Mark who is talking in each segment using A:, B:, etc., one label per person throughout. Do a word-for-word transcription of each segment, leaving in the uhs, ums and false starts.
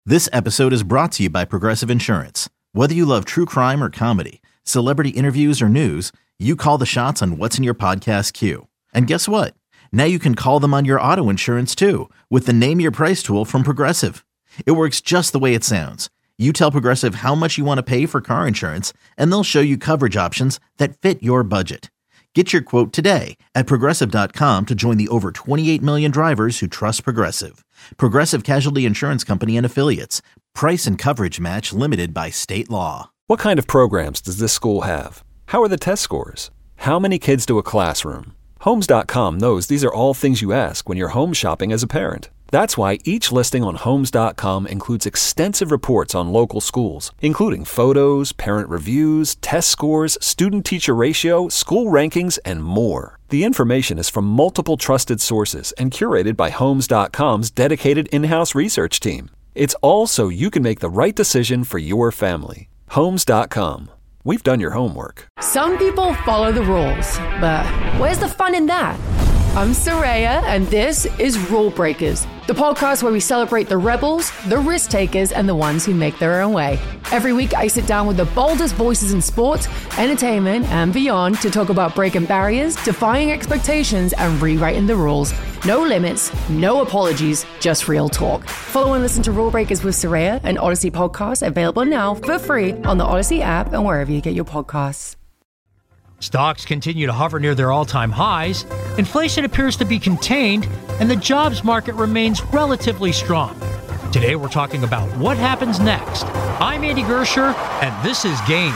A: This episode is brought to you by Progressive Insurance. Whether you love true crime or comedy, celebrity interviews or news, you call the shots on what's in your podcast queue. And guess what? Now you can call them on your auto insurance too with the Name Your Price tool from Progressive. It works just the way it sounds. You tell Progressive how much you want to pay for car insurance, and they'll show you coverage options that fit your budget. Get your quote today at Progressive dot com to join the over twenty-eight million drivers who trust Progressive. Progressive Casualty Insurance Company and Affiliates. Price and coverage match limited by state law.
B: What kind of programs does this school have? How are the test scores? How many kids do a classroom? Homes dot com knows these are all things you ask when you're home shopping as a parent. That's why each listing on Homes dot com includes extensive reports on local schools, including photos, parent reviews, test scores, student-teacher ratio, school rankings, and more. The information is from multiple trusted sources and curated by Homes dot com's dedicated in-house research team. It's all so you can make the right decision for your family. Homes dot com. We've done your homework.
C: Some people follow the rules, but where's the fun in that? I'm Soraya, and this is Rule Breakers, the podcast where we celebrate the rebels, the risk takers, and the ones who make their own way. Every week, I sit down with the boldest voices in sports, entertainment, and beyond to talk about breaking barriers, defying expectations, and rewriting the rules. No limits, no apologies, just real talk. Follow and listen to Rule Breakers with Soraya, an Odyssey podcast available now for free on the Odyssey app and wherever you get your podcasts.
D: Stocks continue to hover near their all-time highs, inflation appears to be contained, and the jobs market remains relatively strong. Today we're talking about what happens next. I'm Andy Gersher, and this is Gains.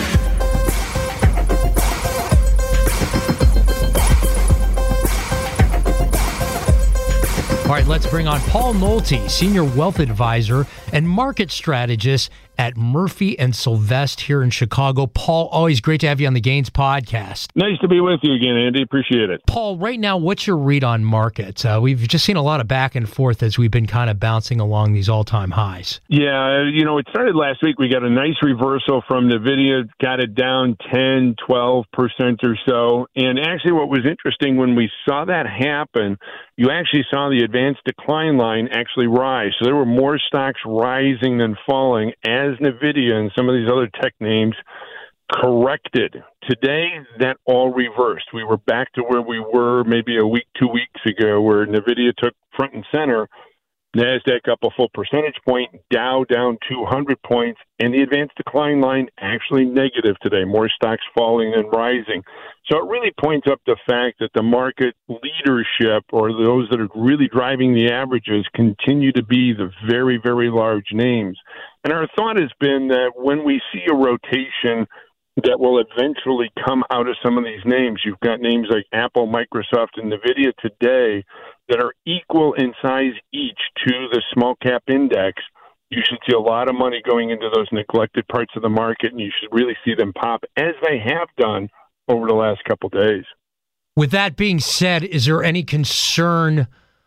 D: All right, let's bring on Paul Nolte, Senior Wealth Advisor and Market Strategist at Murphy and Sylvester here in Chicago. Paul, always great to have you on the Gains podcast.
E: Nice to be with you again, Andy. Appreciate it.
D: Paul, right now, what's your read on markets? Uh, we've just seen a lot of back and forth as we've been kind of bouncing along these all-time highs.
E: Yeah, you know, it started last week. We got a nice reversal from NVIDIA, got it down ten, twelve percent or so. And actually what was interesting, when we saw that happen, you actually saw the advanced decline line actually rise. So there were more stocks rising than falling as NVIDIA and some of these other tech names corrected. Today, that all reversed. We were back to where we were maybe a week, two weeks ago, where NVIDIA took front and center. NASDAQ up a full percentage point, Dow down two hundred points, and the advanced decline line actually negative today, more stocks falling than rising. So it really points up the fact that the market leadership, or those that are really driving the averages, continue to be the very, very large names. And our thought has been that when we see a rotation that will eventually come out of some of these names, you've got names like Apple, Microsoft, and NVIDIA today that are equal in size each to the small cap index. You should see a lot of money going into those neglected parts of the market, and you should really see them pop, as they have done over the last couple of days.
D: With that being said, is there any concern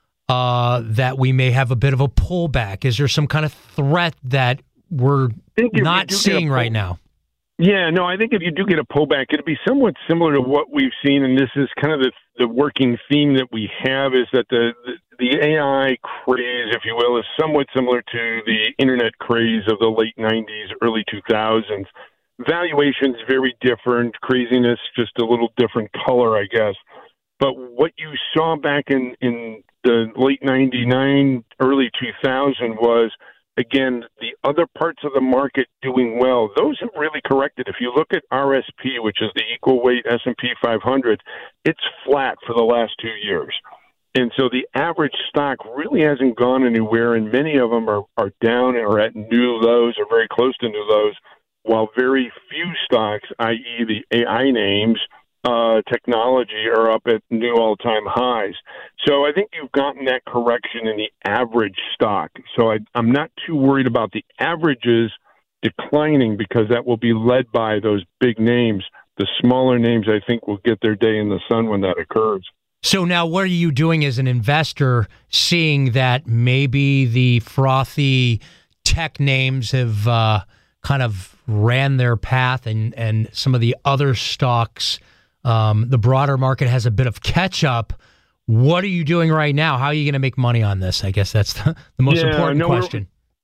D: uh, that we may have a bit of a pullback? Is there some kind of threat that we're not seeing right now?
E: Yeah, no, I think if you do get a pullback, it'll be somewhat similar to what we've seen, and this is kind of the, the working theme that we have, is that the, the the A I craze, if you will, is somewhat similar to the internet craze of the late nineties, early two thousands. Valuations very different, craziness just a little different color, I guess. But what you saw back in, in the late ninety-nine, early two thousand was, again, the other parts of the market doing well. Those have really corrected. If you look at R S P, which is the equal weight S and P five hundred, it's flat for the last two years. And so the average stock really hasn't gone anywhere, and many of them are, are down or at new lows or very close to new lows, while very few stocks, that is the A I names, uh, technology, are up at new all-time highs. So I think you've gotten that correction in the average stock. So I, I'm not too worried about the averages declining, because that will be led by those big names. The smaller names, I think, will get their day in the sun when that occurs.
D: So now what are you doing as an investor, seeing that maybe the frothy tech names have uh, kind of ran their path, and, and some of the other stocks, um, the broader market has a bit of catch-up? What are you doing right now? How are you going to make money on this? I guess that's the, the most
E: yeah,
D: important
E: no,
D: question.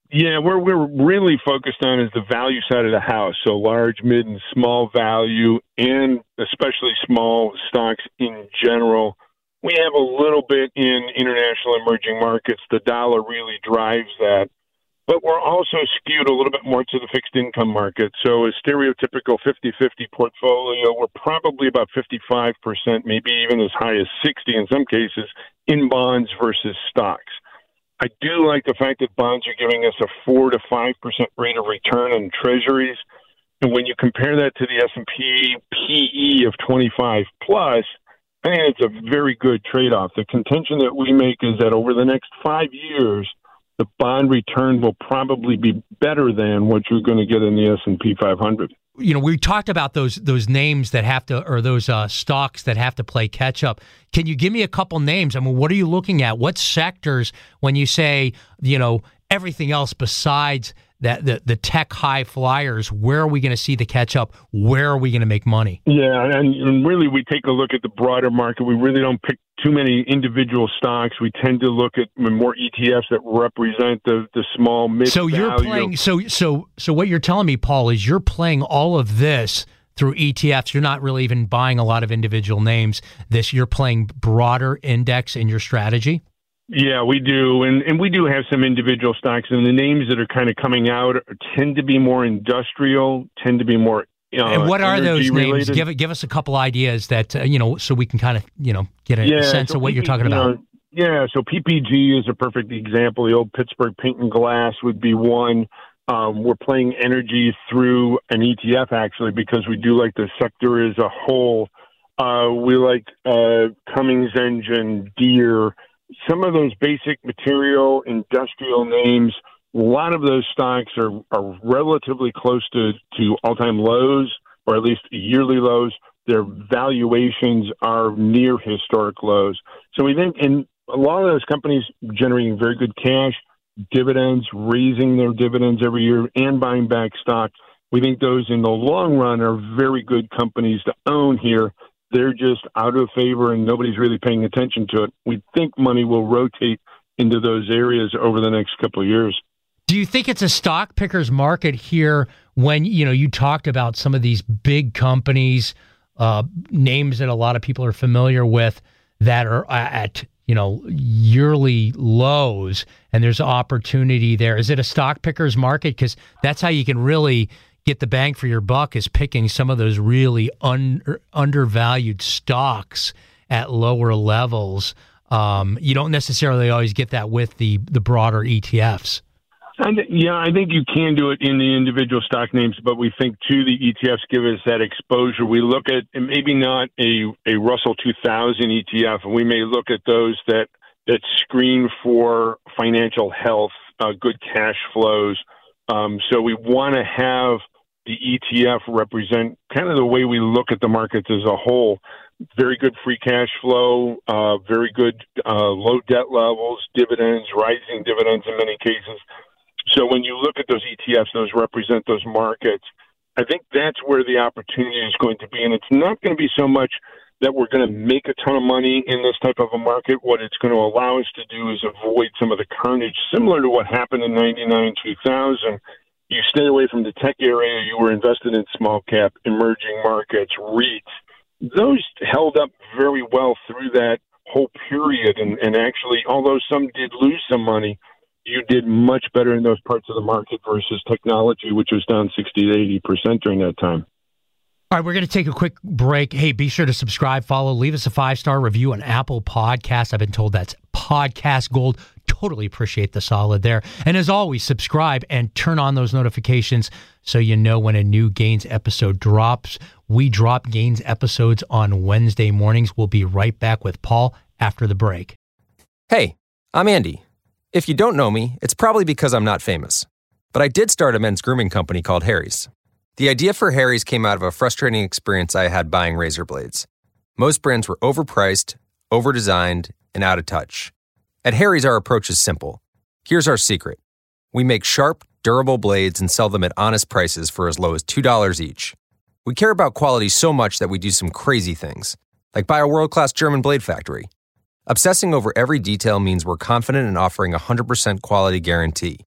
E: Yeah, where we're really focused on is the value side of the house. So large, mid, and small value, and especially small stocks in general. We have a little bit in international emerging markets. The dollar really drives that. But we're also skewed a little bit more to the fixed income market. So a stereotypical fifty-fifty portfolio, we're probably about fifty-five percent, maybe even as high as sixty in some cases, in bonds versus stocks. I do like the fact that bonds are giving us a four to five percent rate of return on treasuries. And when you compare that to the S and P P E of twenty-five plus, I think it's a very good trade-off. The contention that we make is that over the next five years, the bond return will probably be better than what you're going to get in the S and P five hundred.
D: You know, we talked about those those names that have to, or those uh, stocks that have to play catch up. Can you give me a couple names? I mean, what are you looking at? What sectors, when you say, you know, everything else besides that, the, the tech high flyers, where are we going to see the catch up? Where are we going to make money?
E: Yeah, and, and really we take a look at the broader market. We really don't pick too many individual stocks. We tend to look at more E T Fs that represent the, the small mid.
D: So you're
E: value.
D: playing. So so so what you're telling me, Paul, is you're playing all of this through E T Fs. You're not really even buying a lot of individual names. This you're playing broader index in your strategy.
E: Yeah, we do, and and we do have some individual stocks, and the names that are kind of coming out are, tend to be more industrial, tend to be more. Uh,
D: and what are those names?
E: Related.
D: Give give us a couple ideas that uh, you know, so we can kind of you know get a
E: yeah,
D: sense
E: so
D: of what
E: P P,
D: you're talking about.
E: You know, yeah, so P P G is a perfect example. The old Pittsburgh Paint and Glass would be one. Um, we're playing energy through an E T F actually because we do like the sector as a whole. Uh, we like uh, Cummins Engine, Deere. Some of those basic material industrial names, a lot of those stocks are, are relatively close to, to all-time lows, or at least yearly lows. Their valuations are near historic lows. So we think, and a lot of those companies generating very good cash, dividends, raising their dividends every year, and buying back stock. We think those in the long run are very good companies to own here. They're just out of favor and nobody's really paying attention to it. We think money will rotate into those areas over the next couple of years.
D: Do you think it's a stock picker's market here when, you know, you talked about some of these big companies, uh, names that a lot of people are familiar with that are at, you know, yearly lows, and there's opportunity there? Is it a stock picker's market? Because that's how you can really get the bang for your buck, is picking some of those really un, undervalued stocks at lower levels. Um, you don't necessarily always get that with the, the broader E T Fs.
E: And, yeah, I think you can do it in the individual stock names, but we think, too, the E T Fs give us that exposure. We look at maybe not a, a Russell two thousand E T F, and we may look at those that, that screen for financial health, uh, good cash flows. Um, so we want to have the E T F represent kind of the way we look at the markets as a whole. Very good free cash flow, uh, very good uh, low debt levels, dividends, rising dividends in many cases. So when you look at those E T Fs, those represent those markets. I think that's where the opportunity is going to be. And it's not going to be so much that we're going to make a ton of money in this type of a market. What it's going to allow us to do is avoid some of the carnage, similar to what happened in ninety-nine, two thousand. You stay away from the tech area. You were invested in small cap, emerging markets, REITs. Those held up very well through that whole period. And, and actually, although some did lose some money, you did much better in those parts of the market versus technology, which was down sixty to eighty percent during that time.
D: All right, we're going to take a quick break. Hey, be sure to subscribe, follow, leave us a five-star review on Apple Podcasts. I've been told that's podcast gold. Totally appreciate the solid there. And as always, subscribe and turn on those notifications so you know when a new Gains episode drops. We drop Gains episodes on Wednesday mornings. We'll be right back with Paul after the break.
F: Hey, I'm Andy. If you don't know me, it's probably because I'm not famous. But I did start a men's grooming company called Harry's. The idea for Harry's came out of a frustrating experience I had buying razor blades. Most brands were overpriced, overdesigned, and out of touch. At Harry's, our approach is simple. Here's our secret. We make sharp, durable blades and sell them at honest prices for as low as two dollars each. We care about quality so much that we do some crazy things, like buy a world-class German blade factory. Obsessing over every detail means we're confident in offering a one hundred percent quality guarantee.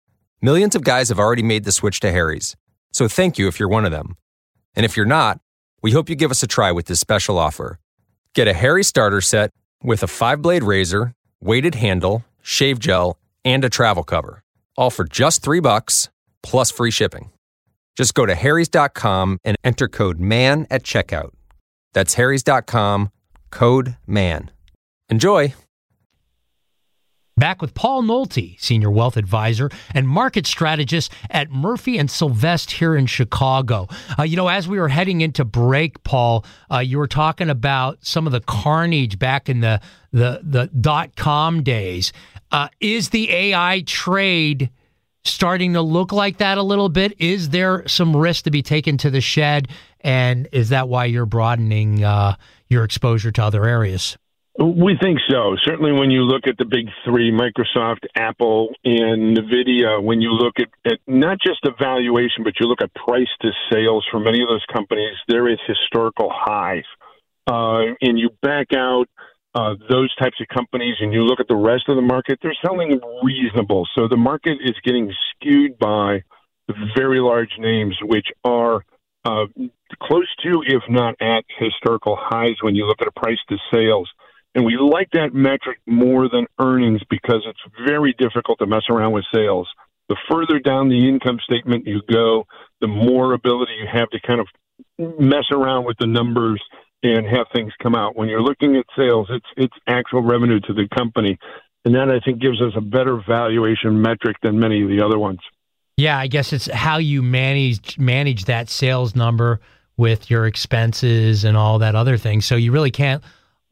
F: Millions of guys have already made the switch to Harry's, so thank you if you're one of them. And if you're not, we hope you give us a try with this special offer. Get a Harry starter set with a five-blade razor, weighted handle, shave gel, and a travel cover, all for just three bucks plus free shipping. Just go to harrys dot com and enter code MAN at checkout. That's harrys dot com, code MAN. Enjoy!
D: Back with Paul Nolte, Senior Wealth Advisor and Market Strategist at Murphy and Sylvester here in Chicago. Uh, you know, as we were heading into break, Paul, uh, you were talking about some of the carnage back in the, the, the dot-com days. Uh, is the A I trade starting to look like that a little bit? Is there some risk to be taken to the shed? And is that why you're broadening uh, your exposure to other areas?
E: We think so. Certainly when you look at the big three, Microsoft, Apple, and NVIDIA, when you look at, at not just the valuation, but you look at price to sales for many of those companies, there is historical highs. Uh, and you back out uh, those types of companies and you look at the rest of the market, they're selling reasonable. So the market is getting skewed by the very large names, which are uh, close to, if not at, historical highs when you look at a price to sales. And we like that metric more than earnings because it's very difficult to mess around with sales. The further down the income statement you go, the more ability you have to kind of mess around with the numbers and have things come out. When you're looking at sales, it's it's actual revenue to the company. And that, I think, gives us a better valuation metric than many of the other ones.
D: Yeah, I guess it's how you manage manage that sales number with your expenses and all that other thing. So you really can't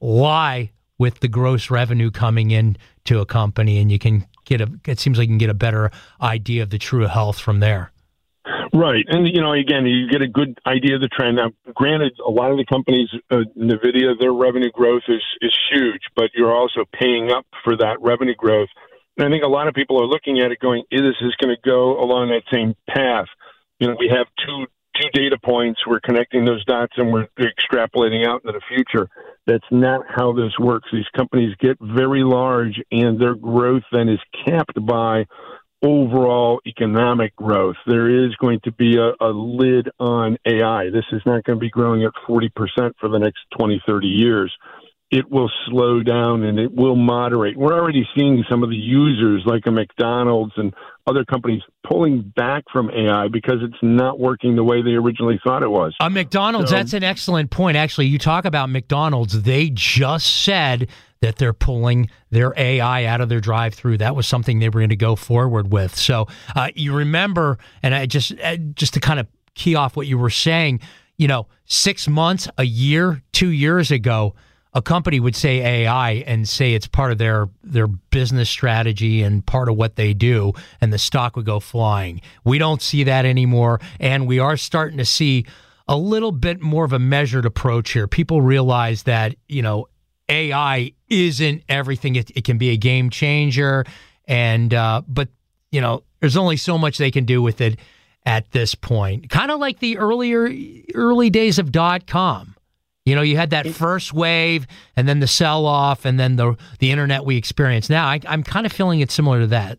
D: lie with the gross revenue coming in to a company, and you can get a, it seems like you can get a better idea of the true health from there.
E: Right. And, you know, again, you get a good idea of the trend. Now, granted, a lot of the companies, uh, NVIDIA, their revenue growth is, is huge, but you're also paying up for that revenue growth. And I think a lot of people are looking at it going, is this is going to go along that same path? You know, we have two two data points, we're connecting those dots, and we're extrapolating out into the future. That's not how this works. These companies get very large, and their growth then is capped by overall economic growth. There is going to be a, a lid on A I. This is not going to be growing at forty percent for the next twenty, thirty years. It will slow down and it will moderate. We're already seeing some of the users like a McDonald's and other companies pulling back from A I because it's not working the way they originally thought it was.
D: Uh, McDonald's, so, that's an excellent point. Actually, you talk about McDonald's. They just said that they're pulling their A I out of their drive-through. That was something they were going to go forward with. So uh, you remember, and I just uh, just to kind of key off what you were saying, you know, six months, a year, two years ago, a company would say A I and say it's part of their their business strategy and part of what they do, and the stock would go flying. We don't see that anymore, and we are starting to see a little bit more of a measured approach here. People realize that, you know, A I isn't everything. It, it can be a game changer, and uh, but, you know, there's only so much they can do with it at this point. Kind of like the earlier early days of dot-com. You know, you had that first wave and then the sell-off and then the the internet we experience now. I, I'm kind of feeling it's similar to that.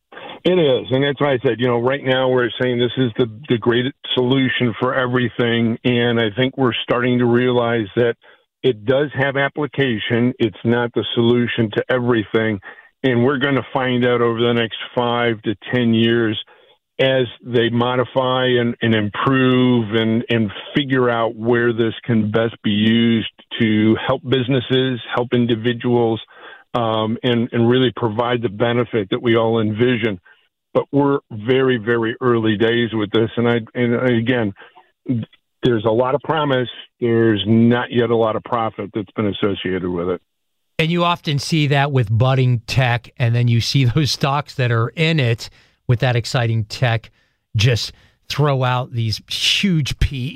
E: It is, and that's why I said, you know, right now we're saying this is the, the great solution for everything, and I think we're starting to realize that it does have application. It's not the solution to everything, and we're going to find out over the next five to ten years as they modify and, and improve and, and figure out where this can best be used to help businesses, help individuals, um, and, and really provide the benefit that we all envision. But we're very, very early days with this. And, I, and again, there's a lot of promise. There's not yet a lot of profit that's been associated with it.
D: And you often see that with budding tech, and then you see those stocks that are in it with that exciting tech just throw out these huge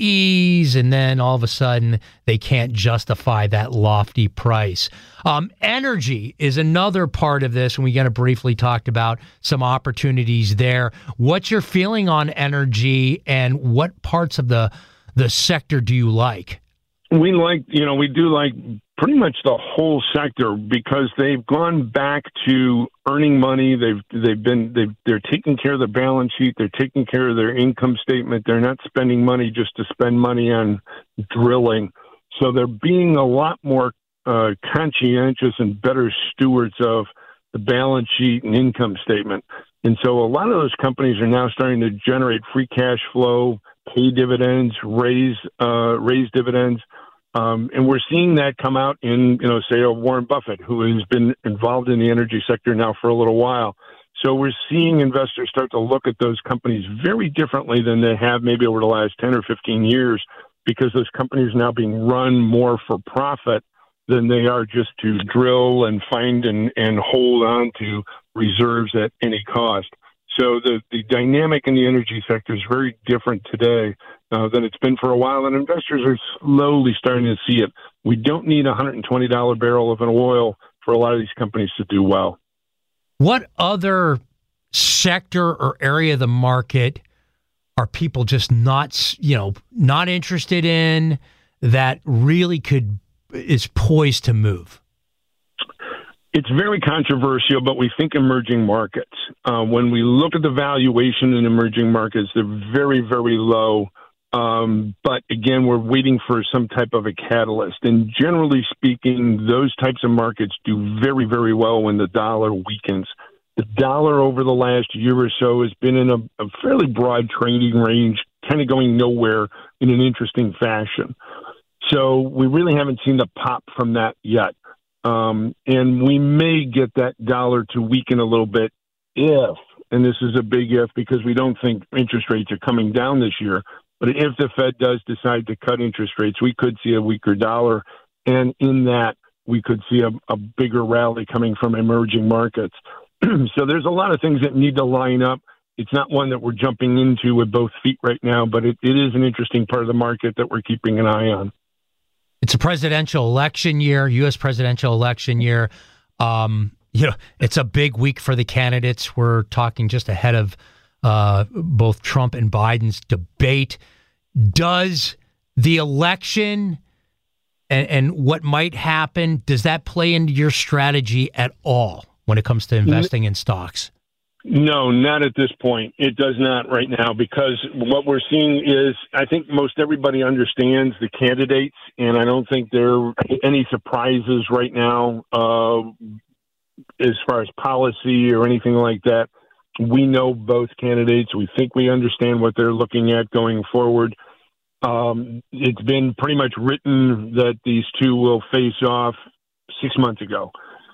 D: P Es, and then all of a sudden they can't justify that lofty price. Um, energy is another part of this, and we kind of briefly talked about some opportunities there. What's your feeling on energy, and what parts of the the sector do you like?
E: We like, you know, we do like pretty much the whole sector because they've gone back to earning money. They've they've been they've, they're taking care of their balance sheet. They're taking care of their income statement. They're not spending money just to spend money on drilling. So they're being a lot more uh, conscientious and better stewards of the balance sheet and income statement. And so a lot of those companies are now starting to generate free cash flow, pay dividends, raise uh, raise dividends. Um, and we're seeing that come out in, you know, say, a Warren Buffett, who has been involved in the energy sector now for a little while. So we're seeing investors start to look at those companies very differently than they have maybe over the last ten or fifteen years, because those companies are now being run more for profit than they are just to drill and find and, and hold on to reserves at any cost. So the, the dynamic in the energy sector is very different today uh, than it's been for a while, and investors are slowly starting to see it. We don't need a one hundred twenty dollars barrel of an oil for a lot of these companies to do well.
D: What other sector or area of the market are people just not, you know, not interested in that really could is poised to move?
E: It's very controversial, but we think emerging markets. Uh, when we look at the valuation in emerging markets, they're very, very low. Um, but again, we're waiting for some type of a catalyst. And generally speaking, those types of markets do very, very well when the dollar weakens. The dollar over the last year or so has been in a, a fairly broad trading range, kind of going nowhere in an interesting fashion. So we really haven't seen the pop from that yet. Um, and we may get that dollar to weaken a little bit if, and this is a big if because we don't think interest rates are coming down this year, but if the Fed does decide to cut interest rates, we could see a weaker dollar. And in that, we could see a, a bigger rally coming from emerging markets. So there's a lot of things that need to line up. It's not one that we're jumping into with both feet right now, but it, it is an interesting part of the market that we're keeping an eye on.
D: It's a presidential election year, U S presidential election year. Um, you know, it's a big week for the candidates. We're talking just ahead of uh, both Trump and Biden's debate. Does the election and, and what might happen, does that play into your strategy at all when it comes to investing in stocks?
E: No, not at this point. It does not right now, because what we're seeing is, I think most everybody understands the candidates, and I don't think there are any surprises right now uh, as far as policy or anything like that. We know both candidates. We think we understand what they're looking at going forward. Um, it's been pretty much written that these two will face off six months ago.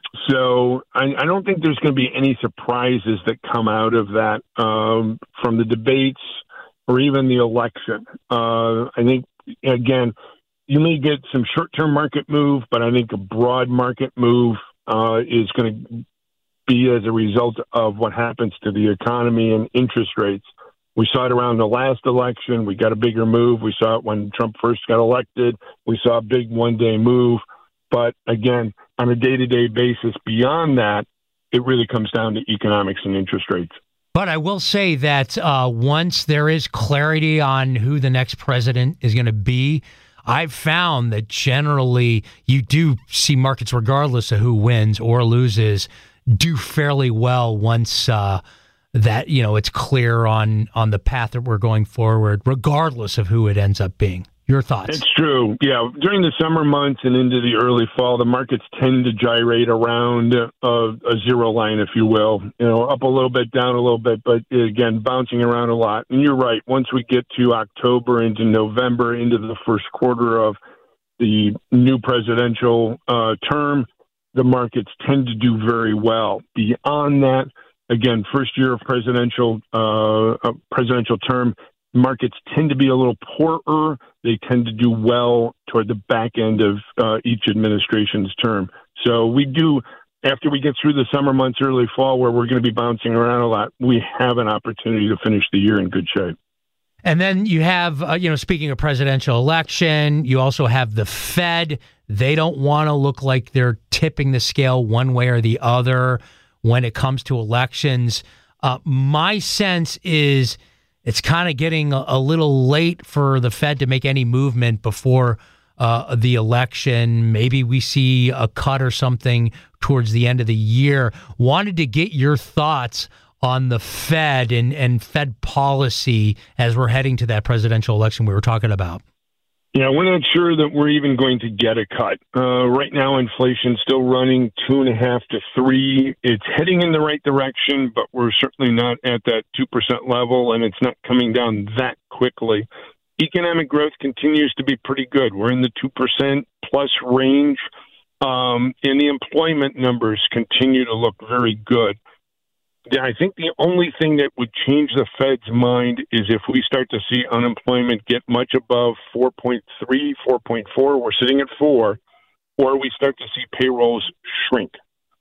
E: So I, I don't think there's going to be any surprises that come out of that um, from the debates or even the election. Uh, I think, again, you may get some short-term market move, but I think a broad market move uh, is going to be as a result of what happens to the economy and interest rates. We saw it around the last election. We got a bigger move. We saw it when Trump first got elected. We saw a big one-day move. But again, on a day-to-day basis, beyond that, it really comes down to economics and interest rates.
D: But I will say that uh, once there is clarity on who the next president is going to be, I've found that generally you do see markets, regardless of who wins or loses, do fairly well once uh, that, you know, it's clear on, on the path that we're going forward, regardless of who it ends up being. Your thoughts?
E: It's true. Yeah. During the summer months and into the early fall, the markets tend to gyrate around a, a zero line, if you will, you know, up a little bit, down a little bit, but again, bouncing around a lot. And you're right. Once we get to October into November, into the first quarter of the new presidential uh, term, the markets tend to do very well. Beyond that, again, first year of presidential uh, uh, presidential term, markets tend to be a little poorer. They tend to do well toward the back end of uh, each administration's term. So we do, after we get through the summer months, early fall, where we're going to be bouncing around a lot, we have an opportunity to finish the year in good shape.
D: And then you have, uh, you know, speaking of presidential election, you also have the Fed. They don't want to look like they're tipping the scale one way or the other when it comes to elections. Uh, my sense is it's kind of getting a, a little late for the Fed to make any movement before uh, the election. Maybe we see a cut or something towards the end of the year. Wanted to get your thoughts on the Fed and, and Fed policy as we're heading to that presidential election we were talking about.
E: Yeah, we're not sure that we're even going to get a cut. Uh, right now, inflation's still running two and a half to three. It's heading in the right direction, but we're certainly not at that two percent level, and it's not coming down that quickly. Economic growth continues to be pretty good. We're in the two percent plus range, um, and the employment numbers continue to look very good. Yeah, I think the only thing that would change the Fed's mind is if we start to see unemployment get much above four point three, four point four, we're sitting at four, or we start to see payrolls shrink.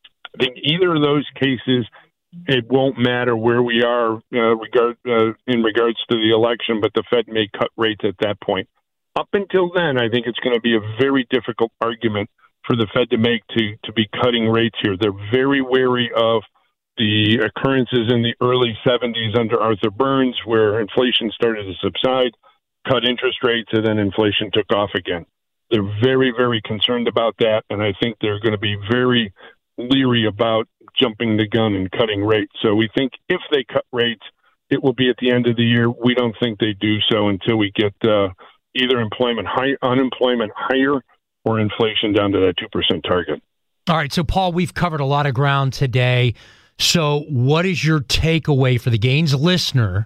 E: I think either of those cases, it won't matter where we are uh, regard, uh, in regards to the election, but the Fed may cut rates at that point. Up until then, I think it's going to be a very difficult argument for the Fed to make to, to be cutting rates here. They're very wary of the occurrences in the early seventies under Arthur Burns, where inflation started to subside, cut interest rates, and then inflation took off again. They're very, very concerned about that, and I think they're going to be very leery about jumping the gun and cutting rates. So we think if they cut rates, it will be at the end of the year. We don't think they do so until we get uh, either employment high, unemployment higher or inflation down to that two percent target.
D: All right, so Paul, we've covered a lot of ground today. So what is your takeaway for the Gaines listener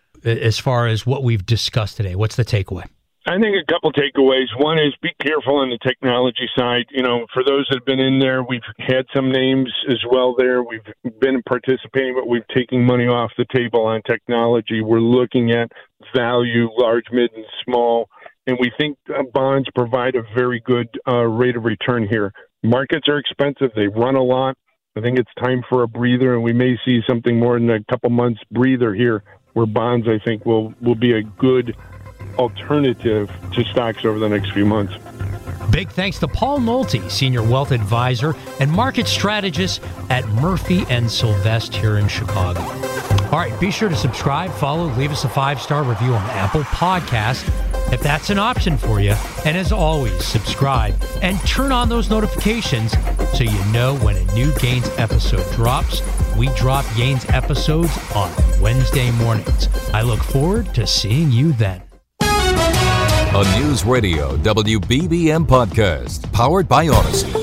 D: as far as what we've discussed today? What's the takeaway?
E: I think a couple takeaways. One is be careful on the technology side. You know, for those that have been in there, we've had some names as well there. We've been participating, but we've taken money off the table on technology. We're looking at value, large, mid, and small, and we think uh, bonds provide a very good uh, rate of return here. Markets are expensive. They run a lot. I think it's time for a breather, and we may see something more than a couple months breather here, where bonds, I think, will, will be a good alternative to stocks over the next few months.
D: Big thanks to Paul Nolte, Senior Wealth Advisor and Market Strategist at Murphy and Sylvester here in Chicago. All right, be sure to subscribe, follow, leave us a five-star review on Apple Podcasts if that's an option for you. And as always, subscribe and turn on those notifications so you know when a new Gaines episode drops. We drop Gaines episodes on Wednesday mornings. I look forward to seeing you then.
G: A News Radio W B B M podcast powered by Odyssey.